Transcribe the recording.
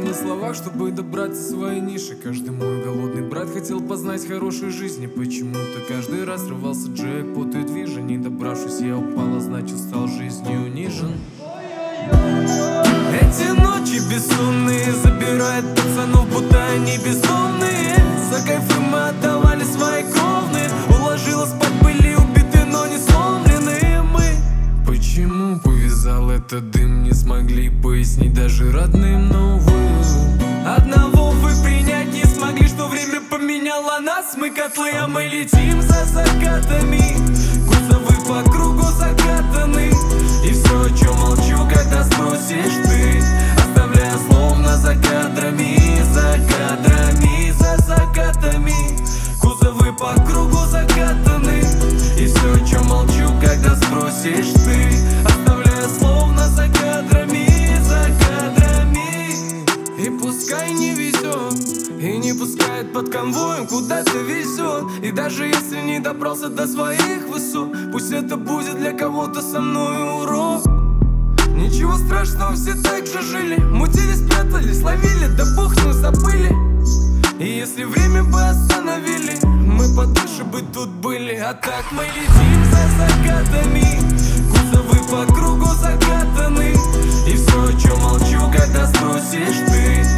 на словах, чтобы добраться своей ниши. Каждый мой голодный брат хотел познать хорошей жизни. Почему-то каждый раз рвался джекпот и движа. Не добравшись, я упал, а значит стал жизнью унижен. Эти ночи бессонные забирают пацанов, будто они безумные. За кайфы мы отдавали свои кровные. Уложила спать, были убиты, но не сломленные мы. Почему повязал этот дым, не смогли пояснить даже родным, но увы. Одного вы принять не смогли, что время поменяло нас. Мы котлы, а мы летим за закатами. Кузовы по кругу закатаны. И все, о чем молчу, когда спросишь ты, оставляя словно за кадрами, за кадрами, за закатами. Кузовы по кругу закатаны. И все, о чем молчу, когда спросишь ты, оставляя словно за кадрами, за кадрами. И пускай не везет, и не пускает под конвоем, куда-то везет. И даже если не добрался до своих высот, пусть это будет для кого-то со мной урок. Ничего страшного, все так же жили. Мутили, спрятались, ловили, да бог мы забыли. И если время бы остановили, мы подольше бы тут были. А так мы летим за закатами. Кузовы по кругу закатаны. И все, о чем молчу, когда спросишь ты,